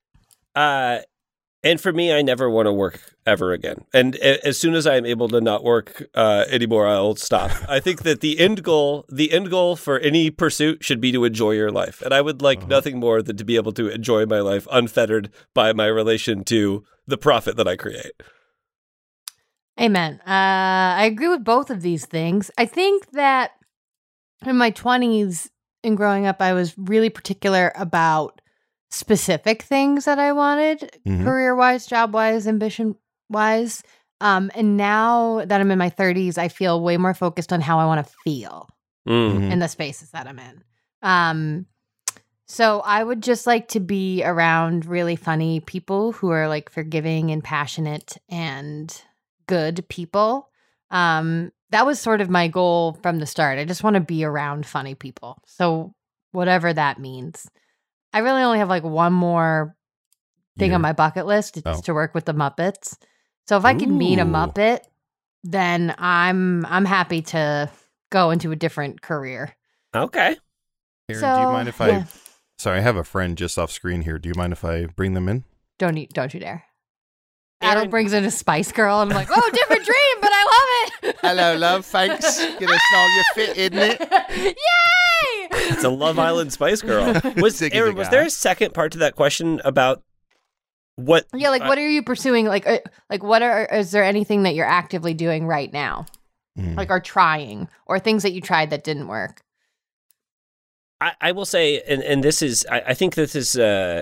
And for me, I never want to work ever again. And as soon as I'm able to not work anymore, I'll stop. I think that the end goal for any pursuit should be to enjoy your life. And I would like nothing more than to be able to enjoy my life unfettered by my relation to the profit that I create. Amen. I agree with both of these things. I think that in my 20s and growing up, I was really particular about specific things that I wanted, career-wise, job-wise, ambition-wise. And now that I'm in my 30s, I feel way more focused on how I want to feel in the spaces that I'm in. So I would just like to be around really funny people who are like forgiving and passionate and good people. That was sort of my goal from the start. I just want to be around funny people. So whatever that means. I really only have like one more thing on my bucket list. It's to work with the Muppets. So if I can meet a Muppet, then I'm happy to go into a different career. Okay. Aaron, do you mind if Sorry, I have a friend just off screen here. Do you mind if I bring them in? Don't you dare. Adel brings in a Spice Girl, and I'm like, oh, different dream, but I love it. Hello, love. Thanks. Gonna snarl your fit, isn't it? Yay! It's a Love Island Spice Girl. Was there a second part to that question about what? Yeah, like what are you pursuing? Like is there anything that you're actively doing right now? Like, or trying, or things that you tried that didn't work? I will say, and this is, I think this is,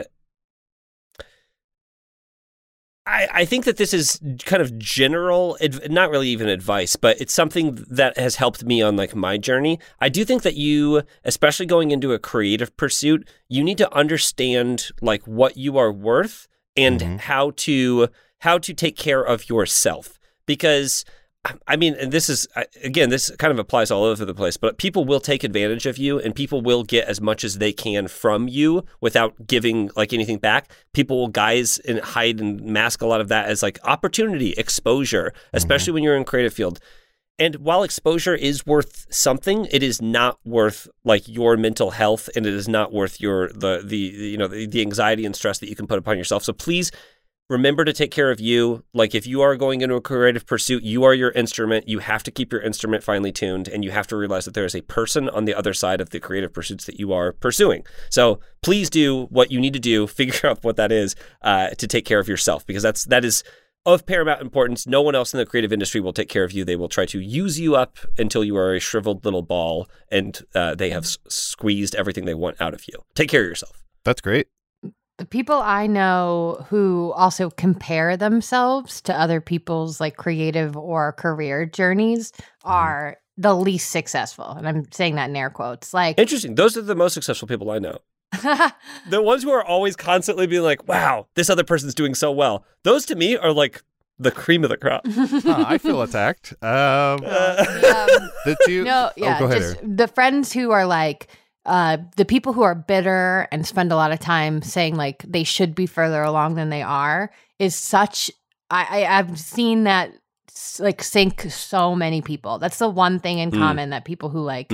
I think that this is kind of general, not really even advice, but it's something that has helped me on like my journey. I do think that you, especially going into a creative pursuit, you need to understand like what you are worth and how to take care of yourself. Because I mean, and this is, again, this kind of applies all over the place, but people will take advantage of you and people will get as much as they can from you without giving like anything back. People will guise and hide and mask a lot of that as like opportunity, exposure, especially when you're in creative field. And while exposure is worth something, it is not worth like your mental health, and it is not worth your the anxiety and stress that you can put upon yourself. So please remember to take care of you. Like if you are going into a creative pursuit, you are your instrument. You have to keep your instrument finely tuned, and you have to realize that there is a person on the other side of the creative pursuits that you are pursuing. So please do what you need to do, figure out what that is to take care of yourself, because that is of paramount importance. No one else in the creative industry will take care of you. They will try to use you up until you are a shriveled little ball and they have squeezed everything they want out of you. Take care of yourself. That's great. The people I know who also compare themselves to other people's like creative or career journeys are the least successful. And I'm saying that in air quotes. Like, interesting. Those are the most successful people I know. The ones who are always constantly being like, wow, this other person's doing so well. Those to me are like the cream of the crop. I feel attacked. No, yeah, go ahead, just the friends who are like, the people who are bitter and spend a lot of time saying like they should be further along than they are is such. I've seen that like sink so many people. That's the one thing in common that people who like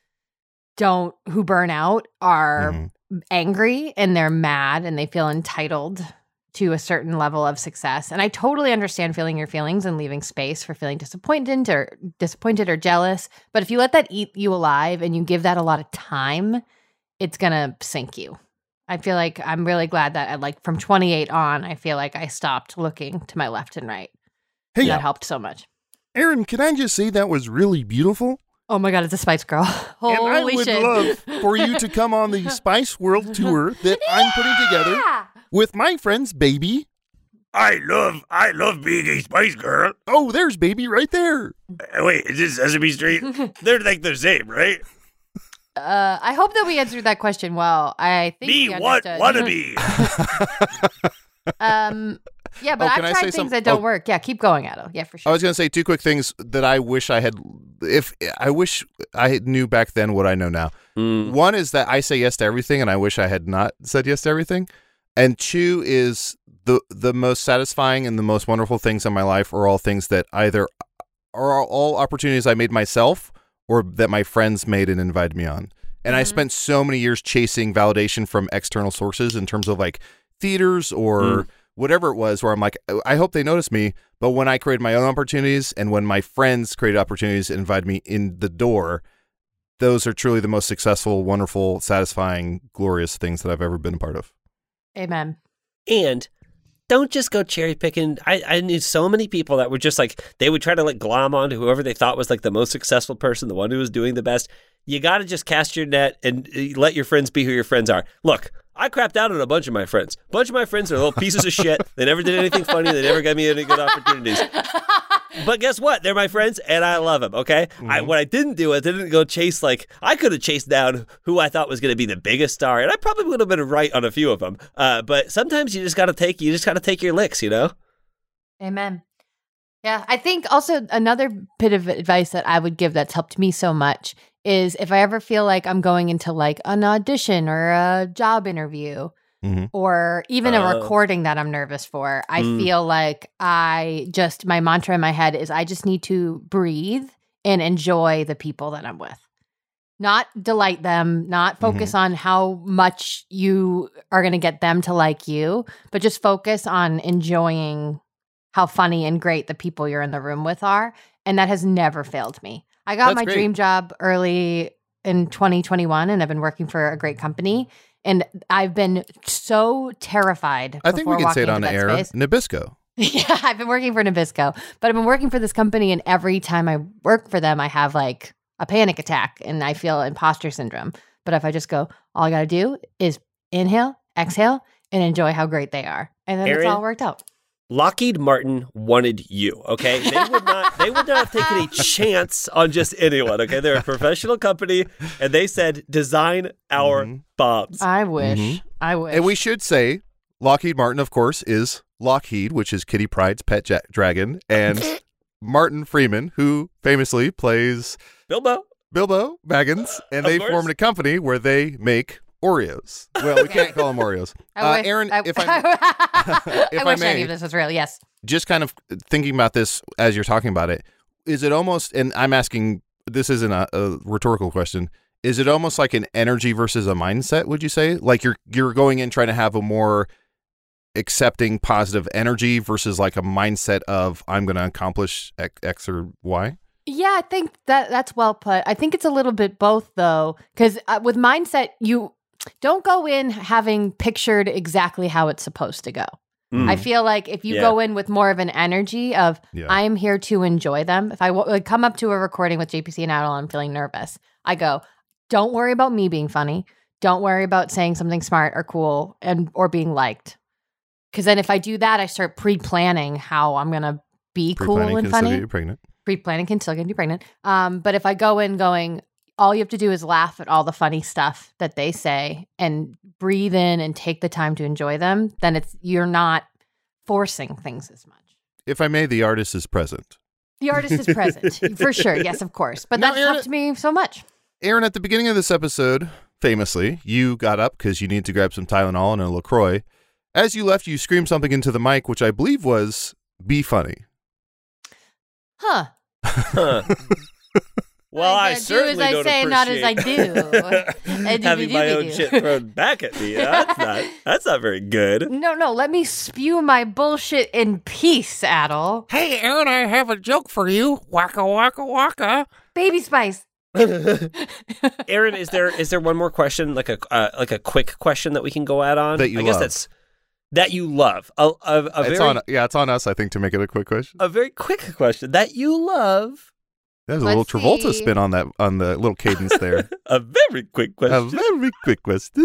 who burn out are angry and they're mad and they feel entitled to a certain level of success. And I totally understand feeling your feelings and leaving space for feeling disappointed or jealous. But if you let that eat you alive and you give that a lot of time, it's going to sink you. I feel like I'm really glad that at like from 28 on, I feel like I stopped looking to my left and right. Hey, that helped so much. Aaron, can I just say that was really beautiful? Oh my God, it's a Spice Girl. Holy and I would shit. love for you to come on the Spice World tour that I'm putting together with my friends, Baby. I love being a Spice Girl. Oh, there's Baby right there. Wait, is this Sesame Street? They're like the same, right? I hope that we answered that question well. I think me we what understood. wannabe. Yeah, but I've tried things that don't work. Yeah, keep going, Adel. Yeah, for sure. I was going to say two quick things that I wish I had. I wish I knew back then what I know now. One is that I say yes to everything, and I wish I had not said yes to everything. And two is the most satisfying and the most wonderful things in my life are all things that either are all opportunities I made myself or that my friends made and invited me on. And I spent so many years chasing validation from external sources in terms of like theaters or whatever it was, where I'm like, I hope they notice me. But when I created my own opportunities and when my friends created opportunities and invited me in the door, those are truly the most successful, wonderful, satisfying, glorious things that I've ever been a part of. Amen. And don't just go cherry picking. I knew so many people that were just like, they would try to like glom on to whoever they thought was like the most successful person, the one who was doing the best. You got to just cast your net and let your friends be who your friends are. Look, I crapped out on a bunch of my friends. A bunch of my friends are little pieces of shit. They never did anything funny. They never got me any good opportunities. But guess what? They're my friends, and I love them, okay? What I didn't do is I didn't go chase, like, I could have chased down who I thought was going to be the biggest star, and I probably would have been right on a few of them. But sometimes you just got to take your licks, you know? Amen. Yeah, I think also another bit of advice that I would give that's helped me so much is if I ever feel like I'm going into like an audition or a job interview or even a recording that I'm nervous for, I feel like my mantra in my head is I just need to breathe and enjoy the people that I'm with. Not delight them, not focus on how much you are going to get them to like you, but just focus on enjoying how funny and great the people you're in the room with are. And that has never failed me. I got my dream job early in 2021, and I've been working for a great company. And I've been so terrified. I think we can say it on the air. Space. Nabisco. Yeah, I've been working for Nabisco, but I've been working for this company, and every time I work for them, I have like a panic attack, and I feel imposter syndrome. But if I just go, all I got to do is inhale, exhale, and enjoy how great they are, and then Erin, it's all worked out. Lockheed Martin wanted you, okay? They would not have taken a chance on just anyone, okay? They're a professional company, and they said, design our bombs. I wish. I wish. And we should say, Lockheed Martin, of course, is Lockheed, which is Kitty Pryde's pet dragon, and Martin Freeman, who famously plays Bilbo Baggins, and they formed a company where they make Oreos. Well, we can't call them Oreos. Erin, if I wish may, any of this was real. Yes. Just kind of thinking about this as you're talking about it, is it almost, and I'm asking, this isn't a rhetorical question, is it almost like an energy versus a mindset, would you say? Like you're going in trying to have a more accepting positive energy versus like a mindset of I'm going to accomplish X or Y? Yeah, I think that's well put. I think it's a little bit both, though, because with mindset, you don't go in having pictured exactly how it's supposed to go. I feel like if you go in with more of an energy of I am here to enjoy them. If I come up to a recording with JPC and Adel and I'm feeling nervous, I go, don't worry about me being funny. Don't worry about saying something smart or cool or being liked. Because then if I do that, I start pre-planning how I'm going to be cool and funny. You're pregnant. Pre-planning can still get you pregnant. But if I go in going, all you have to do is laugh at all the funny stuff that they say and breathe in and take the time to enjoy them, then you're not forcing things as much. If I may, the artist is present. The artist is present, for sure. Yes, of course. But that's helped me so much. Erin, at the beginning of this episode, famously, you got up because you need to grab some Tylenol and a LaCroix. As you left, you screamed something into the mic, which I believe was, be funny. Huh. Well, I certainly don't appreciate not as I do. having my own shit thrown back at me. That's not very good. No, let me spew my bullshit in peace, Adel. Hey, Erin, I have a joke for you. Waka, waka, waka. Baby Spice. Erin, is there one more question, like a quick question that we can go out on? That you love. That's that you love. It's on us, I think, to make it a quick question. A very quick question that you love. There's a little Travolta spin on the little cadence there. A very quick question. A very quick question.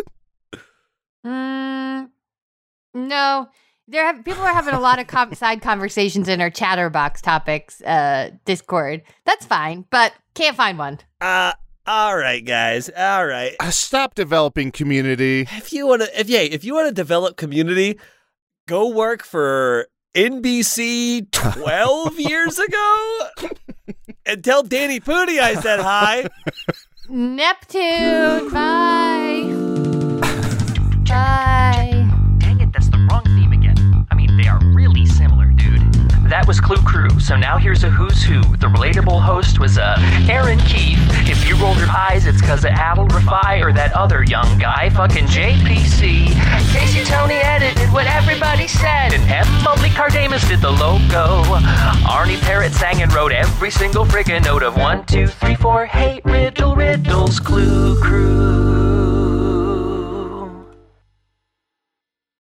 No. People are having a lot of side conversations in our Chatterbox Topics Discord. That's fine, but can't find one. All right, guys. All right. Stop developing community. If you want to develop community, go work for NBC 12 years ago and tell Danny Pudi I said hi. Neptune, bye. Bye. Dang it, that's the wrong theme again. I mean, they are really similar, dude. That was Clue Crew, so now here's a who's who. The relatable host was Aaron Keefe. If you rolled your eyes, it's because of Adel Rafai or that other young guy, fucking JPC. Casey Tony edited what everybody said, and Emily Cardamus did the logo. Arnie Parrott sang and wrote every single friggin' note of 1, 2, 3, 4. Hate riddles, Clue Crew.